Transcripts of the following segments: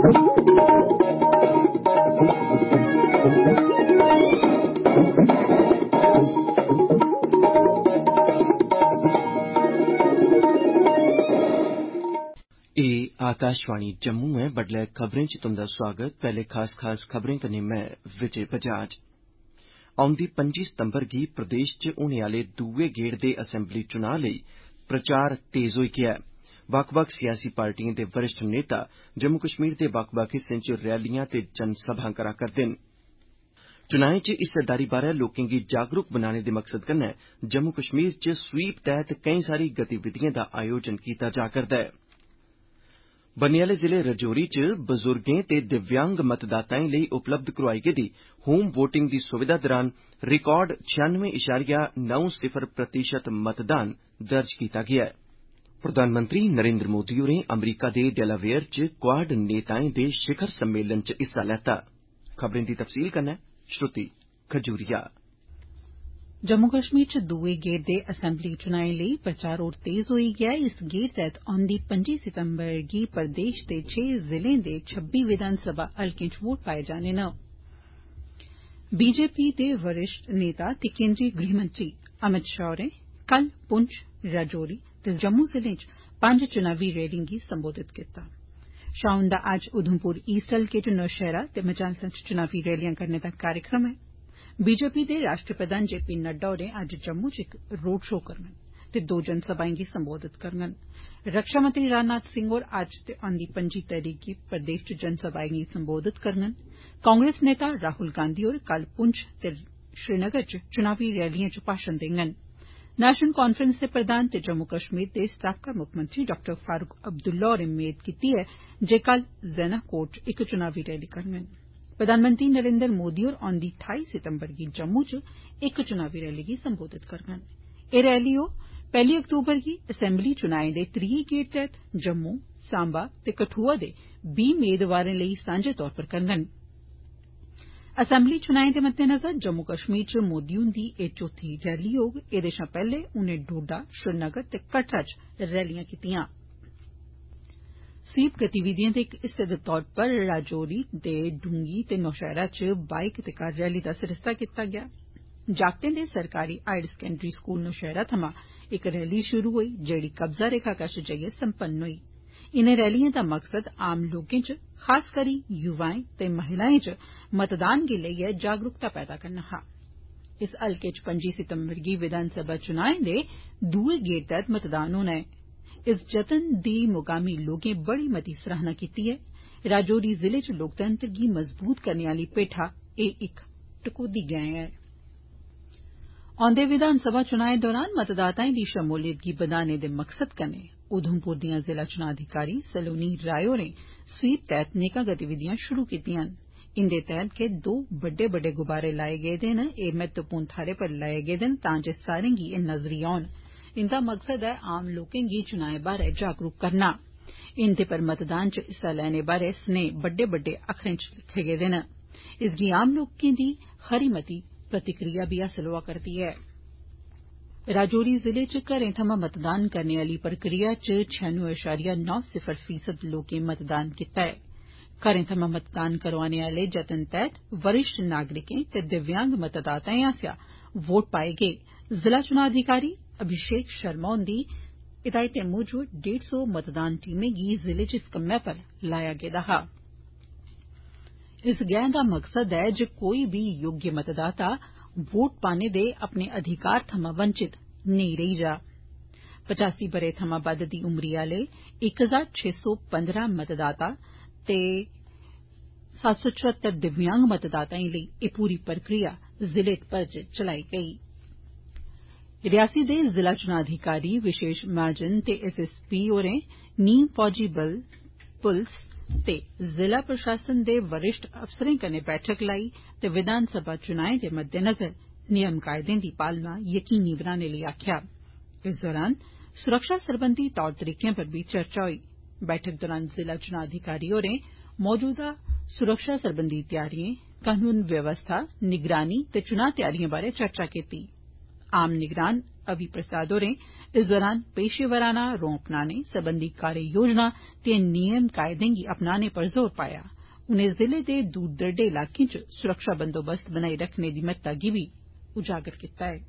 आकाशवाणी जम्मू है। बडलै खबरें च तुंदा स्वागत। पहले खास खबरें कन्नै मैं विजय बजाज। औंदी 25 सितंबर गी प्रदेश च होने आले दूए गेड़ दे असैम्बली चुनां लेई प्रचार तेज होई गेआ ऐ। बक्ख-बक्ख सियासी पार्टिएं दे वरिष्ठ नेता जम्मू कश्मीर दे बक्ख-बक्ख हिस्सें च रैलियां ते जनसभां करा करदे न। चुनाएं च हिस्सेदारी बारै लोकें गी जागरूक बनाने दे मकसद कन्नै जम्मू कश्मीर च स्वीप तैह्त केई सारी गतिविधिएं दा आयोजन कीता जा करदा ऐ। बन्ने आले जिले रजौरी च बजुर्गें ते दिव्यांग मतदाताएं लेई उपलब्ध करोआई गेदी होम वोटिंग दी सुविधा दरान रिकार्ड 96.90% मतदान दर्ज कीता गेआ ऐ। प्रधानमंत्री नरेंद्र मोदी होरें अमरीका दे डेलावेयर च क्वाड नेताएं दे शिखर सम्मेलन च हिस्सा लैता। खबरें दी तफसील कन्नै श्रुति खजूरिया। जम्मू कश्मीर च दुए गेड़ दे असैम्बली चुनाएं लेई प्रचार होर तेज होई गेआ ऐ। इस गेड़ तैह्त औंदी 25 सितंबर गी प्रदेश दे 6 जिलें दे 26 विधानसभा हलकें च वोट पाए जाने न। बीजेपी दे वरिष्ठ नेता ते केंद्रीय गृहमंत्री अमित शाह होरें कल पुंछ, राजौरी ते जम्मू जिलें च 5 चुनावी रैलिएं गी संबोधित कीता। शाह हुंदा अज्ज उधमपुर ईस्ट हलके च नौशैहरा ते मचालसा च चुनावी रैलियां करने दा कार्यक्रम ऐ। बीजेपी दे राष्ट्रीय प्रधान जे.पी. नड्डा होरें अज्ज जम्मू च इक रोड शो करङन ते 2 जनसभाएं गी संबोधित करङन। रक्षा मंत्री राजनाथ सिंह होर अज्ज ते औंदी 25 तरीक गी प्रदेश च जनसभाएं गी संबोधित करङन। कांग्रेस नेता राहुल गांधी होर कल पुंछ ते श्रीनगर च चुनावी रैलिएं च भाषण देङन। नेशनल कांफ्रेंस दे प्रधान ते जम्मू कश्मीर दे साबका मुक्खमंत्री डॉ. फारूक अब्दुल्ला होरें मेद कीती ऐ जे कल ज़ैना कोट च इक चुनावी रैली करङन। प्रधानमंत्री नरेंद्र मोदी होर औंदी 28 सितंबर गी जम्मू च इक चुनावी रैली गी संबोधित करङन। एह् रैली ओ 1 अक्तूबर गी असैम्बली चुनाएं दे त्रीये गेड़ तैह्त जम्मू, सांबा ते कठुआ दे 20 मेदवारें लेई सांझे तौर पर करङन। असैम्बली चुनाएं दे मद्देनजर जम्मू कश्मीर च मोदी हुंदी एह् चौथी रैली होग। एह्दे शा पैह्ले उनें डोडा, श्रीनगर ते कटरा च रैलियां कीतियां। स्वीप गतिविधिएं दे इक हिस्से दे तौर पर राजौरी दे डूंगी ते नौशैहरा च बाइक ते कार रैली दा सरिस्ता कीता गेआ। जागतें दे सरकारी हायर सकैंडरी स्कूल नौशैहरा थमां इक रैली शुरू होई जेहड़ी कब्जा रेखा कश जाइयै संपन्न होई। इनें रैलिएं दा मकसद आम लोकें च खास करी युवाएं ते महिलाएं च मतदान गी लेइयै जागरूकता पैदा करना हा। इस हलके च 25 सितंबर गी विधानसभा चुनाएं दे दुए गेड़ तैह्त मतदान होना ऐ। इस जतन दी मुकामी लोकें बड़ी मती सराहना कीती ऐ। राजौरी जिले च लोकतंत्र गी मजबूत करने आली पेठा एह् इक टकोह्दी गैं ऐ। औंदे विधानसभा चुनाएं दौरान मतदाताएं दी शमूलियत गी बधाने दे मकसद कन्नै उधमपुर दियां जिला चुनां अधिकारी सलोनी राय होरें स्वीप तैह्त नेकां गतिविधियां शुरू कीतियां न। इंदे तैह्त गै 2 बड्डे गुब्बारे लाए गेदे न। एह् महत्वपूर्ण थाह्रें पर लाए गेदे न तां जे सारें गी एह् नजरी औन। इंदा मकसद ऐ आम लोकें गी चुनाएं बारै जागरूक करना। इंदे पर मतदान च हिस्सा लैने बारै स्नेह बड्डे अक्खरें च लिखे गेदे न। इसगी आम लोकें दी खरी मती प्रतिक्रिया बी हासल होआ करदी ऐ। राजौरी जिले च घरें थमां मतदान करने आली प्रक्रिया च 96.90% लोकें मतदान कीता ऐ। घरें थमां मतदान करोआने आले जतन तैह्त वरिष्ठ नागरिकें ते दिव्यांग मतदाताएं आसेआ वोट पाए गे। जिला चुनां अधिकारी अभिषेक शर्मा हुंदी हिदायतें मूजब 150 मतदान टीमें गी जिले च इस कम्मै पर लाया गेदा हा। इस गैं दा मकसद ऐ जे कोई बी योग्य मतदाता वोट पाने दे अपने अधिकार थमां वंचित नेईं रेई जा। 85 ब'रे थमां बद्द दी उमरी आले 1615 मतदाता ते 774 दिव्यांग मतदाताएं लेई एह् पूरी प्रक्रिया जिले भर च चलाई गेई। रियासी दे जिला चुनां अधिकारी विशेष महाजन ते एसएसपी होरें नीम फौजी बल, पुलस ते जिला प्रशासन दे वरिष्ठ अफसरें कन्नै बैठक लाई ते विधानसभा चुनाएं दे मद्देनजर नियम कायदें दी पालना यकीनी बनाने लेई आखेआ। इस दौरान सुरक्षा सरबंधी तौर तरीकें पर बी चर्चा होई। बैठक दौरान जिला चुनां अधिकारी होरें मौजूदा सुरक्षा सरबंधी तैयारिएं, कनून व्यवस्था, निगरानी ते चुनां तैयारिएं बारै चर्चा कीती। आम निगरान अवी प्रसाद होरें इस दौरान पेशेवराना रौं अपनाने सरबंधी कार्य योजना ते नियम कायदें गी अपनाने पर जोर पाया। उनें जिले दे दूर दरेडे इलाकें च सुरक्षा बंदोबस्त बनाई रखने दी महत्ता गी बी उजागर कीता ऐ।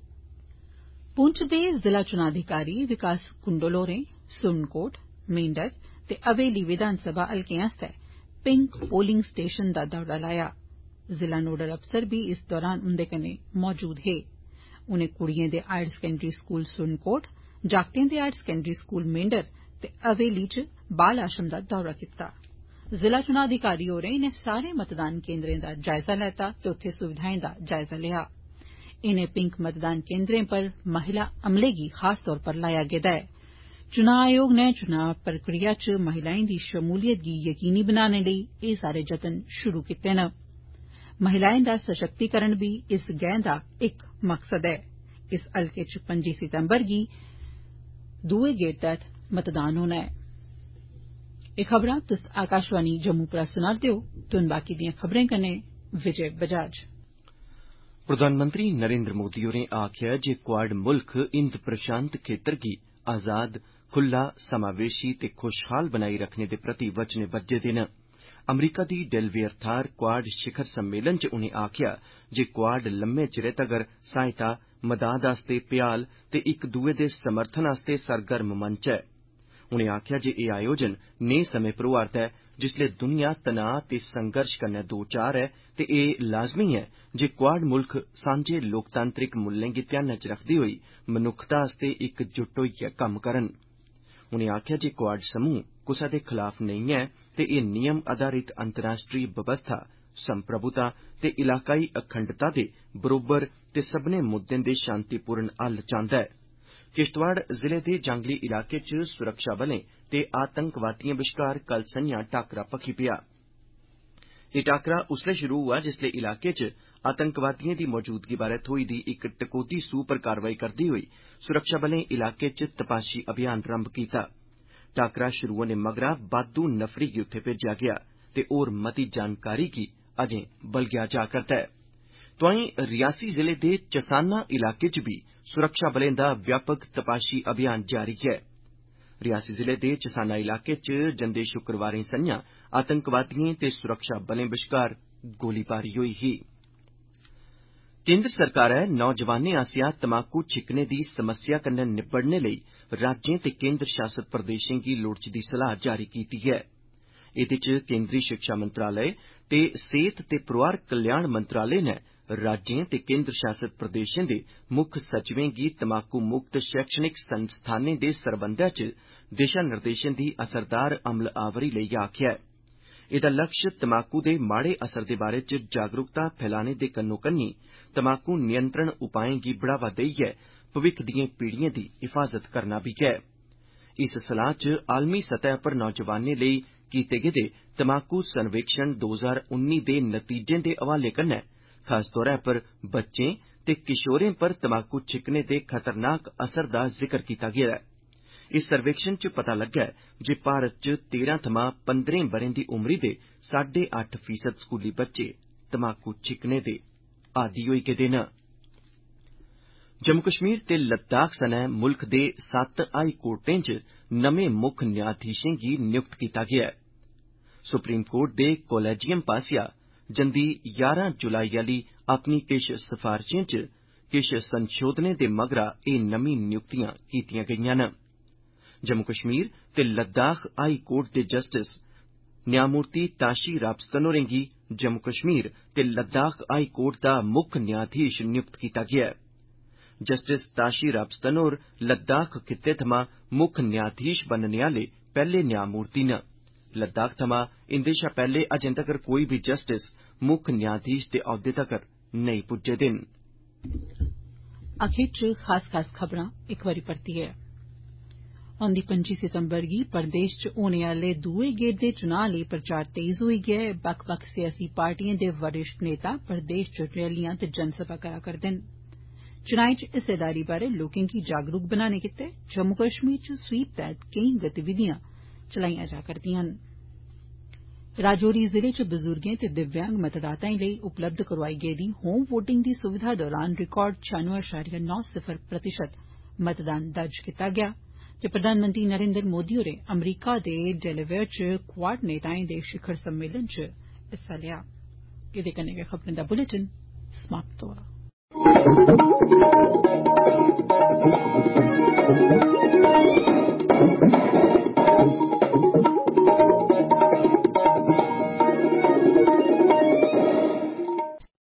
पुंछ दे जिला चुनां अधिकारी विकास कुंडल होरें सुरनकोट, मेंढर ते हवेली विधानसभा हल्कें आस्तै पिंक पोलिंग स्टेशन दा दौरा लाया। जिला नोडल अफसर बी इस दौरान उन्दे कन्नै मौजूद हे। उनें कुड़िएं दे हायर सकैंडरी स्कूल सुरनकोट, जागतें दे हायर सकैंडरी स्कूल मेंढर ते हवेली च बाल आश्रम दा दौरा कीता। जिला चुनां अधिकारी होरें इनें सारे मतदान केन्द्रें दा जायजा लैता ते उत्थे सुविधाएं दा जायजा लिया। इनें पिंक मतदान केन्द्रें पर महिला अमले गी खास तौर पर लाया गेदा ऐ। चुनां आयोग नै चुनां प्रक्रिया च महिलाएं दी शमूलियत गी यकीनी बनाने लेई एह् सारे जतन शुरू कीते न। महिलाएं दा सशक्तिकरण बी इस गैंह दा इक मकसद ऐ। इस हल्के च 25 सितम्बर गी दुए गेड़ तैह्त मतदान होना ऐ। एह् खबरां तुस आकाशवाणी जम्मू परा सुना'रदे ओ। तुन बाकी दिएं खबरें कन्नै विजय बजाज। प्रधानमंत्री नरेन्द्र मोदी होरें आखेआ जे क्वाड मुल्ख हिंद प्रशांत खेतर गी आजाद, खुल्ला, समावेशी ते खुशहाल बनाई रखने दे प्रति वचनेबद्ध न। अमरीका दी डेलवेयर थाह्र क्वाड शिखर सम्मेलन च उनें आखेआ जे क्वाड लम्मे चिरै तगर सहायता, मदाद आस्तै भ्याल ते इक दुए दे समर्थन आस्तै सरगर्म मंच ऐ। उनें आखेआ जे एह् आयोजन नेह् समें पर होआ'रदा ऐ जिसलै दुनिया तनाऽ ते संघर्ष कन्नै दो चार ऐ ते एह् लाज़मी ऐ जे क्वाड मुल्ख सांझे लोकतांत्रिक मुल्लें गी ध्यानै च रखदे होई मनुक्खता आस्तै इकजुट होइयै कम्म करन। उनें आखेआ जे क्वाड समूह कुसै दे खलाफ नेईं ऐ ते एह् नियम आधारित अंतर्राष्ट्रीय बवस्था, संप्रभुता ते इलाकाई अखंडता दे बरोबर ते सब्भनें मुद्दें दे शांतिपूर्ण हल चांह्दा ऐ। किश्तवाड़ जिले दे जांगली इलाके च सुरक्षाबलें ते आतंकवादिएं बश्कार कल संझां टाकरा भखी पेआ। एह् टाकरा उसलै शुरू होआ जिसलै इलाके च आतंकवादिएं दी मौजूदगी बारै थ्होई दी इक टकोह्दी सूह् पर कारवाई करदे होई सुरक्षाबलें इलाके च तपाशी अभियान रम्भ कीता। टाकरा शुरू होने मगरा बाद्दू नफरी गी उत्थे भेजेआ गेआ ते होर मती जानकारी गी अजें बलगेआ जा करदा ऐ। तोआईं रियासी जिले दे चसाना इलाके च बी सुरक्षाबलें दा व्यापक तपाशी अभियान जारी ऐ। रियासी जिले दे चसाना इलाके च जंदे शुक्रवारें संझां आतंकवादिएं ते सुरक्षाबलें बश्कार गोलीबारी होई ही। केन्द्र सरकारै नौजवानें आसेआ तमाकू छिक्कने दी समस्या कन्नै निब्बड़ने लेई राज्यें ते केन्द्र शासत प्रदेशें गी लोड़चदी सलाह जारी कीती ऐ। एह्दे च केन्द्री शिक्षा मंत्रालय ते सेहत ते परोआर कल्याण मंत्रालय नै राज्यें ते केन्द्र शासत प्रदेशें दे मुक्ख सचिवें गी तमाकू मुक्त शैक्षणिक संस्थानें दे सरबंधै च दिशा निर्देशें दी असरदार अमलावरी लेई आखेआ ऐ। एह्दा लक्ष्य तमाकू दे माड़े असर दे बारे च जागरूकता फैलाने दे कन्नो-कन्नी तमाकू नियंत्रण उपाएं गी बढ़ावा देइयै भविक्ख दिएं पीढ़िएं दी हिफाजत करना बी ऐ। इस सलाह च आलमी सतह पर नौजवानें लेई कीते गेदे तमाकू सर्वेक्षण 2019 दे नतीजें दे हवाले कन्नै खास तौर पर बच्चें ते किशोरें पर तमाकू छिक्कने दे खतरनाक असर दा जिक्र कीता गेआ ऐ। इस सर्वेक्षण च पता लग्गा ऐ जे भारत च 13 थमां 15 ब'रें दी उमरी दे 8.5% स्कूली बच्चे तमाकू छिक्कने दे आदी होई गेदे न। जम्मू कश्मीर ते लद्दाख सनै मुल्ख दे 7 हाई कोर्टें च नमें मुक्ख न्यायाधीशें गी नियुक्त कीता गेआ ऐ। सुप्रीम कोर्ट दे कोलेजियम पास्सेआ जंदी 11 जुलाई आली अपनी किश सफारशें च किश संशोधनें दे मगरा एह् नमीं नियुक्तियां कीतियां गेईआं न। जम्मू कश्मीर ते लद्दाख हाई कोर्ट दे जस्टिस न्यायमूर्ति ताशी रावस्तन होरें गी जम्मू कश्मीर ते लद्दाख हाई कोर्ट दा मुक्ख न्यायाधीश नियुक्त कीता गेआ ऐ। जस्टिस ताशी रावस्तन होर लद्दाख खित्ते थमां मुक्ख न्यायाधीश बनने आले पैह्ले न्यायमूर्ति न। लद्दाख थमां इंदे शा पैह्ले अजें तगर कोई बी जस्टिस मुक्ख न्यायाधीश दे औह्दे तगर नेईं पुज्जे दे न। आखिर च खास खबरां इक बारी परतियै। औंदी 25 सितम्बर गी प्रदेश च होने आले दुए गेड़ दे चुनां लेई प्रचार तेज होई गेआ ऐ। बक्ख बक्ख सियासी पार्टिएं दे वरिष्ठ नेता प्रदेश च रैलियां ते जनसभा करा करदे न। चुनाएं च हिस्सेदारी बारै लोकें गी जागरूक बनाने गित्तै जम्मू कश्मीर च स्वीप तैह्त केई गतिविधियां चलाईयां जा करदियां न। राजौरी जिले च बजुर्गें ते दिव्यांग मतदाताएं लेई उपलब्ध करोआई गेदी होम वोटिंग दी सुविधा दौरान रिकार्ड 96.90% मतदान दर्ज कीता गेआ ते प्रधानमंत्री नरेन्द्र मोदी होरें अमरीका दे डेलावेयर च क्वाड नेताएं दे शिखर सम्मेलन च हिस्सा लेआ।